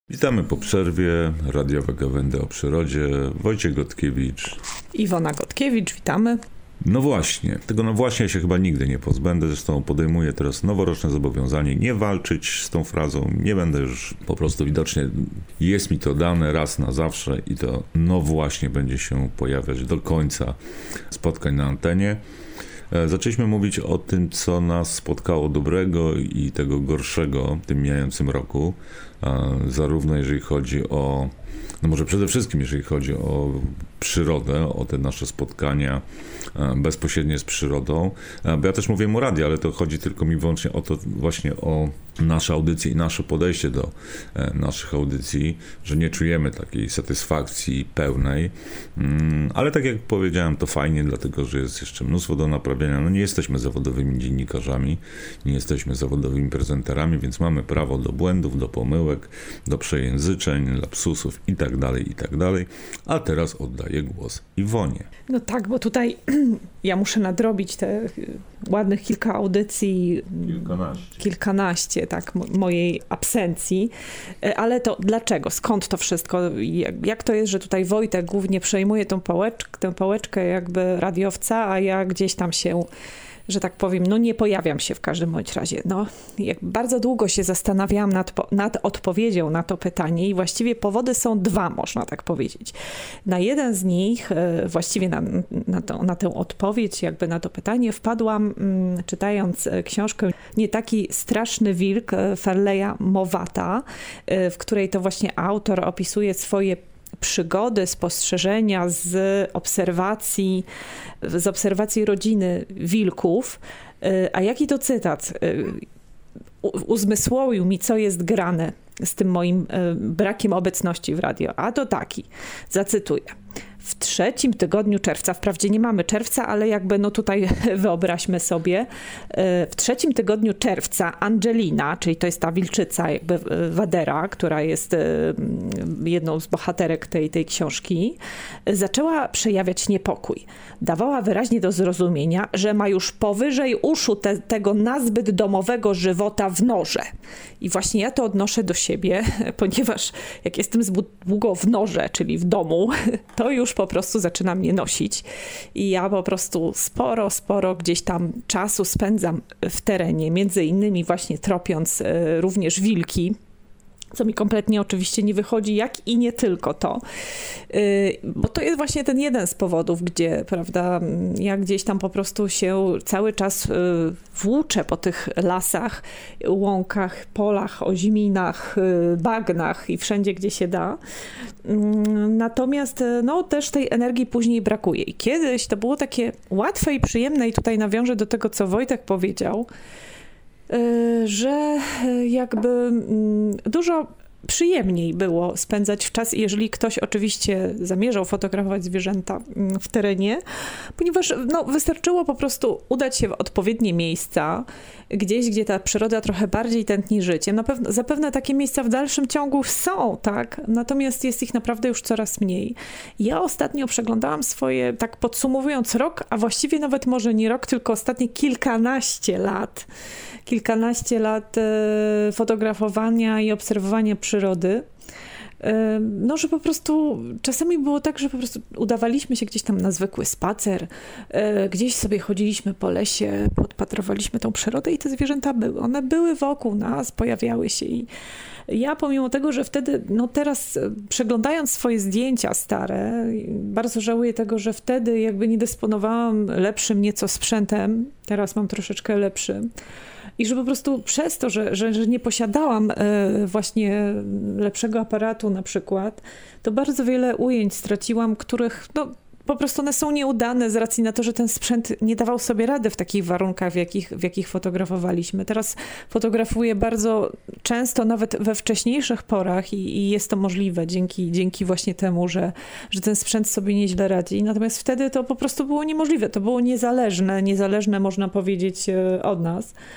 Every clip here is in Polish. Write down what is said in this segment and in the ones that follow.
Witamy po przerwie, radiowe gawędy o przyrodzie, Wojciech Gotkiewicz. Iwona Gotkiewicz, witamy. No właśnie, tego no właśnie się chyba nigdy nie pozbędę, zresztą podejmuję teraz noworoczne zobowiązanie nie walczyć z tą frazą, nie będę już po prostu widocznie, jest mi to dane raz na zawsze i to no właśnie będzie się pojawiać do końca spotkań na antenie. Zaczęliśmy mówić o tym, co nas spotkało dobrego i tego gorszego w tym mijającym roku, zarówno jeżeli chodzi o, no może przede wszystkim jeżeli chodzi o przyrodę, o te nasze spotkania bezpośrednie z przyrodą, bo ja też mówię o radiu, ale to chodzi tylko mi wyłącznie o to właśnie o nasze audycje i nasze podejście do naszych audycji, że nie czujemy takiej satysfakcji pełnej, ale tak jak powiedziałem, to fajnie, dlatego że jest jeszcze mnóstwo do naprawienia. No nie jesteśmy zawodowymi dziennikarzami, nie jesteśmy zawodowymi prezenterami, więc mamy prawo do błędów, do pomyłek, do przejęzyczeń, lapsusów i tak dalej. A teraz oddaję głos Iwonie. No tak, bo tutaj ja muszę nadrobić te ładnych kilka audycji. Kilkanaście, tak, mojej absencji. Ale to dlaczego? Skąd to wszystko? Jak to jest, że tutaj Wojtek głównie przejmuje tę pałeczkę jakby radiowca, a ja gdzieś tam się, że tak powiem, no nie pojawiam się w każdym bądź razie. No, jak bardzo długo się zastanawiałam nad odpowiedzią na to pytanie i właściwie powody są dwa, można tak powiedzieć. Na jeden z nich, właściwie na tę odpowiedź, jakby na to pytanie wpadłam, czytając książkę Nie taki straszny wilk Farleya Mowata, w której to właśnie autor opisuje swoje przygody, spostrzeżenia z obserwacji rodziny wilków. A jaki to cytat? Uzmysłowił mi, co jest grane z tym moim brakiem obecności w radio. A to taki, zacytuję. W 3. tygodniu czerwca, wprawdzie nie mamy czerwca, ale jakby no tutaj wyobraźmy sobie, w 3. tygodniu czerwca Angelina, czyli to jest ta wilczyca jakby Wadera, która jest jedną z bohaterek tej książki, zaczęła przejawiać niepokój. Dawała wyraźnie do zrozumienia, że ma już powyżej uszu tego nazbyt domowego żywota w norze. I właśnie ja to odnoszę do siebie, ponieważ jak jestem zbyt długo w norze, czyli w domu, to już po prostu zaczyna mnie nosić i ja po prostu sporo gdzieś tam czasu spędzam w terenie, między innymi właśnie tropiąc również wilki, co mi kompletnie oczywiście nie wychodzi, jak i nie tylko to. Bo to jest właśnie ten jeden z powodów, gdzie, prawda, ja gdzieś tam po prostu się cały czas włóczę po tych lasach, łąkach, polach, oziminach, bagnach i wszędzie, gdzie się da. Natomiast no też tej energii później brakuje. I kiedyś to było takie łatwe i przyjemne i tutaj nawiążę do tego, co Wojtek powiedział, że jakby dużo przyjemniej było spędzać czas, jeżeli ktoś oczywiście zamierzał fotografować zwierzęta w terenie, ponieważ no, wystarczyło po prostu udać się w odpowiednie miejsca, gdzieś, gdzie ta przyroda trochę bardziej tętni życiem. Zapewne takie miejsca w dalszym ciągu są, tak? Natomiast jest ich naprawdę już coraz mniej. Ja ostatnio przeglądałam swoje, tak podsumowując rok, a właściwie nawet może nie rok, tylko ostatnie kilkanaście lat fotografowania i obserwowania przyrody. No, że po prostu czasami było tak, że po prostu udawaliśmy się gdzieś tam na zwykły spacer, gdzieś sobie chodziliśmy po lesie, podpatrowaliśmy tą przyrodę i te zwierzęta były. One były wokół nas, pojawiały się i ja pomimo tego, że wtedy, no teraz przeglądając swoje zdjęcia stare, bardzo żałuję tego, że wtedy jakby nie dysponowałam lepszym nieco sprzętem, teraz mam troszeczkę lepszy. I że po prostu przez to, że nie posiadałam właśnie lepszego aparatu na przykład, to bardzo wiele ujęć straciłam, których no, po prostu one są nieudane z racji na to, że ten sprzęt nie dawał sobie rady w takich warunkach, w jakich fotografowaliśmy. Teraz fotografuję bardzo często, nawet we wcześniejszych porach i jest to możliwe dzięki właśnie temu, że ten sprzęt sobie nieźle radzi. Natomiast wtedy to po prostu było niemożliwe. To było niezależne można powiedzieć od nas.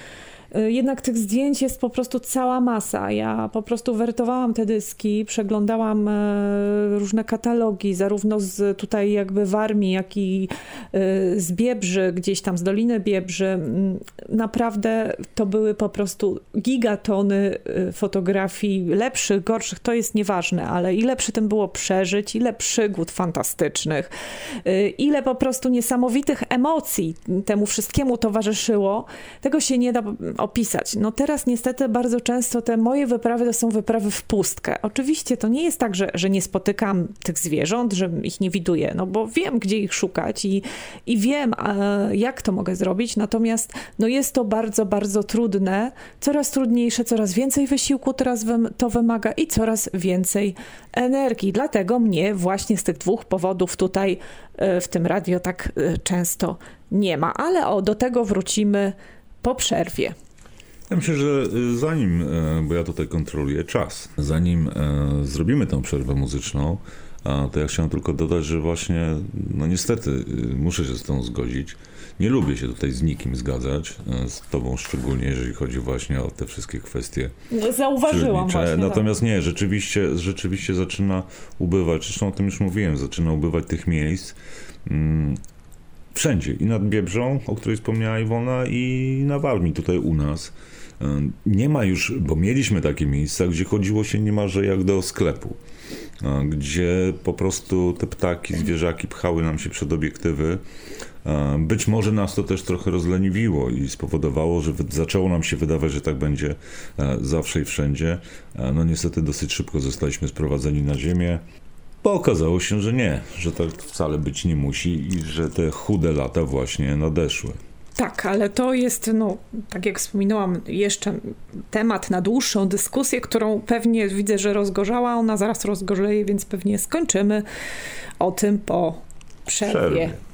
jednak tych zdjęć jest po prostu cała masa. Ja po prostu wertowałam te dyski, przeglądałam różne katalogi, zarówno z tutaj jakby Warmii, jak i z Biebrzy, gdzieś tam z Doliny Biebrzy. Naprawdę to były po prostu gigatony fotografii, lepszych, gorszych, to jest nieważne, ale ile przy tym było przeżyć, ile przygód fantastycznych, ile po prostu niesamowitych emocji temu wszystkiemu towarzyszyło, tego się nie da opisać. No teraz niestety bardzo często te moje wyprawy to są wyprawy w pustkę. Oczywiście to nie jest tak, że nie spotykam tych zwierząt, że ich nie widuję, no bo wiem, gdzie ich szukać i wiem, jak to mogę zrobić, natomiast no jest to bardzo, bardzo trudne, coraz trudniejsze, coraz więcej wysiłku teraz to wymaga i coraz więcej energii. Dlatego mnie właśnie z tych dwóch powodów tutaj w tym radio tak często nie ma, ale do tego wrócimy po przerwie. Ja myślę, że zanim, bo ja tutaj kontroluję czas, zanim zrobimy tę przerwę muzyczną, to ja chciałem tylko dodać, że właśnie, no niestety, muszę się z tą zgodzić. Nie lubię się tutaj z nikim zgadzać, z tobą szczególnie, jeżeli chodzi właśnie o te wszystkie kwestie. Zauważyłam właśnie. Natomiast nie, rzeczywiście zaczyna ubywać, zresztą o tym już mówiłem, zaczyna ubywać tych miejsc wszędzie. I nad Biebrzą, o której wspomniała Iwona, i na Warmii, tutaj u nas. Nie ma już, bo mieliśmy takie miejsca, gdzie chodziło się niemalże jak do sklepu, gdzie po prostu te ptaki, zwierzaki pchały nam się przed obiektywy. Być może nas to też trochę rozleniwiło i spowodowało, że zaczęło nam się wydawać, że tak będzie zawsze i wszędzie. No niestety dosyć szybko zostaliśmy sprowadzeni na ziemię, bo okazało się, że nie, że tak wcale być nie musi i że te chude lata właśnie nadeszły. Tak, ale to jest, no, tak jak wspominałam, jeszcze temat na dłuższą dyskusję, którą pewnie widzę, że rozgorzała, ona zaraz rozgorzeje, więc pewnie skończymy o tym po przerwie.